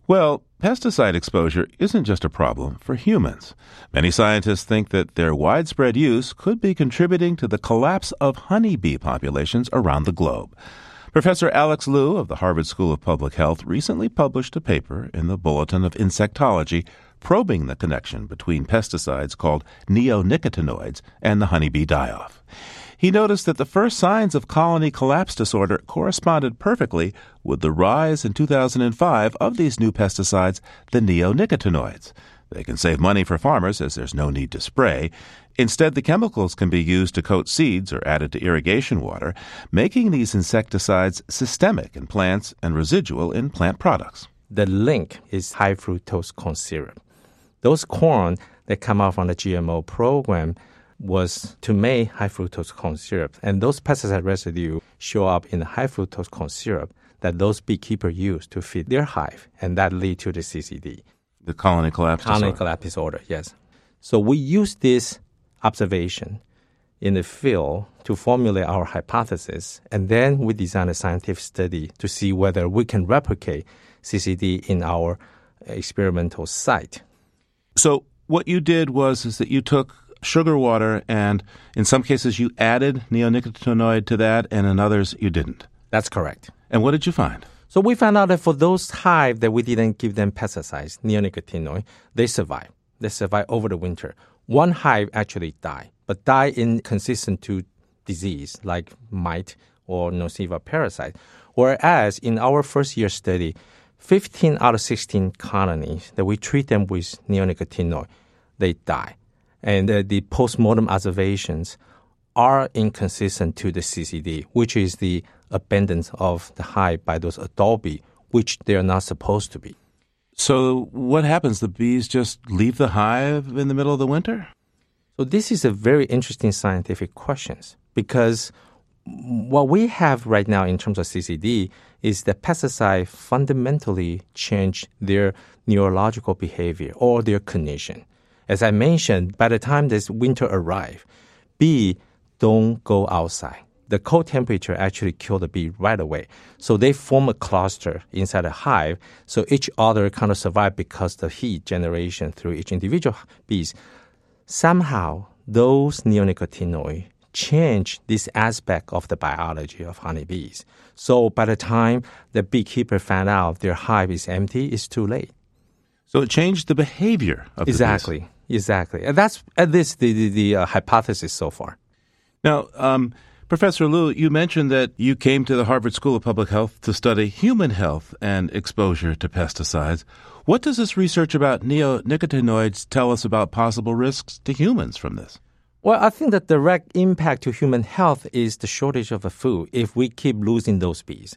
Well, pesticide exposure isn't just a problem for humans. Many scientists think that their widespread use could be contributing to the collapse of honeybee populations around the globe. Professor Alex Liu of the Harvard School of Public Health recently published a paper in the Bulletin of Insectology probing the connection between pesticides called neonicotinoids and the honeybee die-off. He noticed that the first signs of colony collapse disorder corresponded perfectly with the rise in 2005 of these new pesticides, the neonicotinoids. They can save money for farmers as there's no need to spray. Instead, the chemicals can be used to coat seeds or added to irrigation water, making these insecticides systemic in plants and residual in plant products. The link is high fructose corn syrup. Those corn that come out from the GMO program was to make high fructose corn syrup. And those pesticide residue show up in the high fructose corn syrup that those beekeepers use to feed their hive, and that lead to the CCD. The colony collapse disorder. Colony collapse disorder, yes. So we use this observation in the field to formulate our hypothesis, and then we design a scientific study to see whether we can replicate CCD in our experimental site. So what you did is that you took sugar water, and in some cases you added neonicotinoid to that, and in others you didn't. That's correct. And what did you find? So we found out that for those hives that we didn't give them pesticides, neonicotinoid, they survive. They survive over the winter. One hive actually died, but died inconsistent to disease like mite or Nosema parasite. Whereas in our first year study, 15 out of 16 colonies that we treat them with neonicotinoid, they die. And the postmortem observations are inconsistent to the CCD, which is the abundance of the hive by those adult bees, which they are not supposed to be. So what happens? The bees just leave the hive in the middle of the winter? So this is a very interesting scientific question, because what we have right now in terms of CCD is that pesticides fundamentally change their neurological behavior or their cognition. As I mentioned, by the time this winter arrives, bees don't go outside. The cold temperature actually kills the bee right away. So they form a cluster inside a hive. So each other kind of survive because the heat generation through each individual bees. Somehow, those neonicotinoids change this aspect of the biology of honeybees. So by the time the beekeeper found out their hive is empty, it's too late. So it changed the behavior of the bees. Exactly. And that's at least the hypothesis so far. Now, Professor Liu, you mentioned that you came to the Harvard School of Public Health to study human health and exposure to pesticides. What does this research about neonicotinoids tell us about possible risks to humans from this? Well, I think the direct impact to human health is the shortage of food if we keep losing those bees.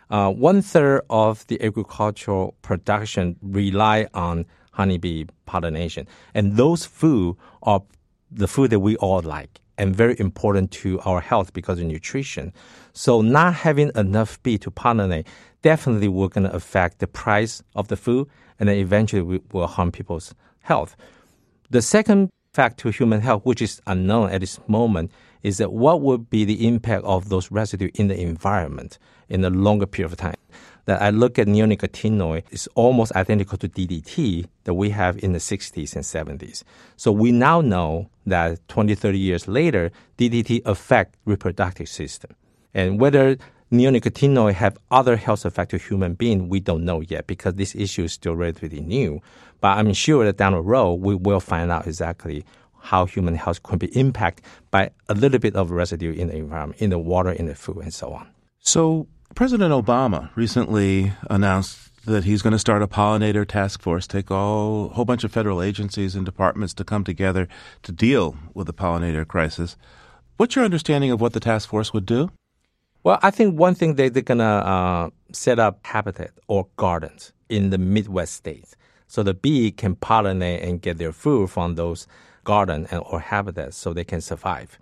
1/3 of the agricultural production rely on honeybee pollination. And those food are the food that we all like and very important to our health because of nutrition. So not having enough bee to pollinate definitely will going to affect the price of the food, and then eventually will harm people's health. The second fact to human health, which is unknown at this moment, is that what would be the impact of those residues in the environment in a longer period of time. That I look at neonicotinoid is almost identical to DDT that we have in the 60s and 70s. So we now know that 20, 30 years later, DDT affect reproductive system. And whether neonicotinoid have other health effects to human being, we don't know yet because this issue is still relatively new. But I'm sure that down the road, we will find out exactly how human health could be impacted by a little bit of residue in the environment, in the water, in the food, and so on. So President Obama recently announced that he's going to start a pollinator task force, take a whole bunch of federal agencies and departments to come together to deal with the pollinator crisis. What's your understanding of what the task force would do? Well, I think one thing they're going to set up habitat or gardens in the Midwest states so the bee can pollinate and get their food from those gardens or habitats so they can survive.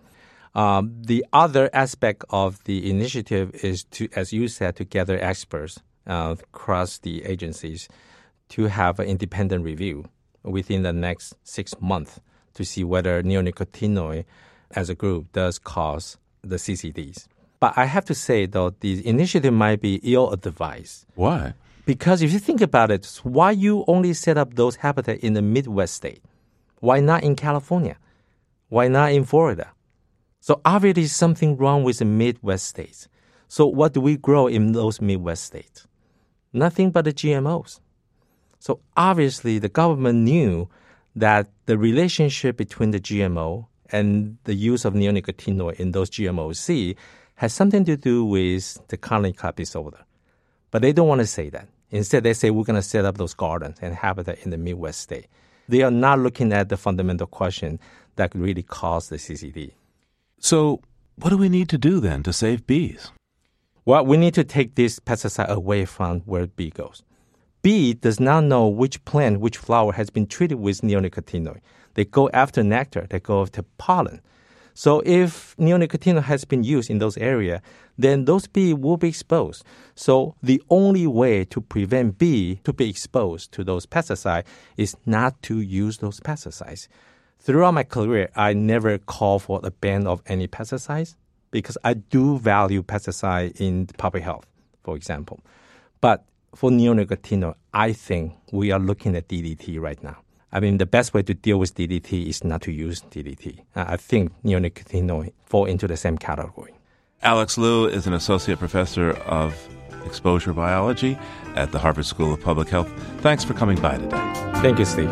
The other aspect of the initiative is to, as you said, to gather experts across the agencies to have an independent review within the next 6 months to see whether neonicotinoid as a group does cause the CCDs. But I have to say, though, the initiative might be ill-advised. Why? Because if you think about it, why you only set up those habitat in the Midwest state? Why not in California? Why not in Florida? So obviously something wrong with the Midwest states. So what do we grow in those Midwest states? Nothing but the GMOs. So obviously the government knew that the relationship between the GMO and the use of neonicotinoid in those GMO seed has something to do with the colony clot disorder. But they don't want to say that. Instead, they say we're going to set up those gardens and habitat in the Midwest state. They are not looking at the fundamental question that really caused the CCD. So what do we need to do then to save bees? Well, we need to take this pesticide away from where bee goes. Bee does not know which plant, which flower has been treated with neonicotinoid. They go after nectar. They go after pollen. So if neonicotinoid has been used in those areas, then those bees will be exposed. So the only way to prevent bee to be exposed to those pesticides is not to use those pesticides. Throughout my career, I never call for a ban of any pesticides because I do value pesticide in public health, for example. But for neonicotinoid, I think we are looking at DDT right now. I mean, the best way to deal with DDT is not to use DDT. I think neonicotinoid fall into the same category. Alex Liu is an associate professor of exposure biology at the Harvard School of Public Health. Thanks for coming by today. Thank you, Steve.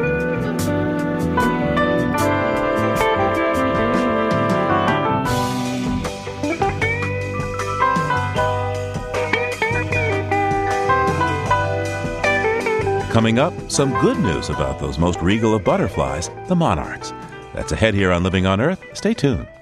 Coming up, some good news about those most regal of butterflies, the monarchs. That's ahead here on Living on Earth. Stay tuned.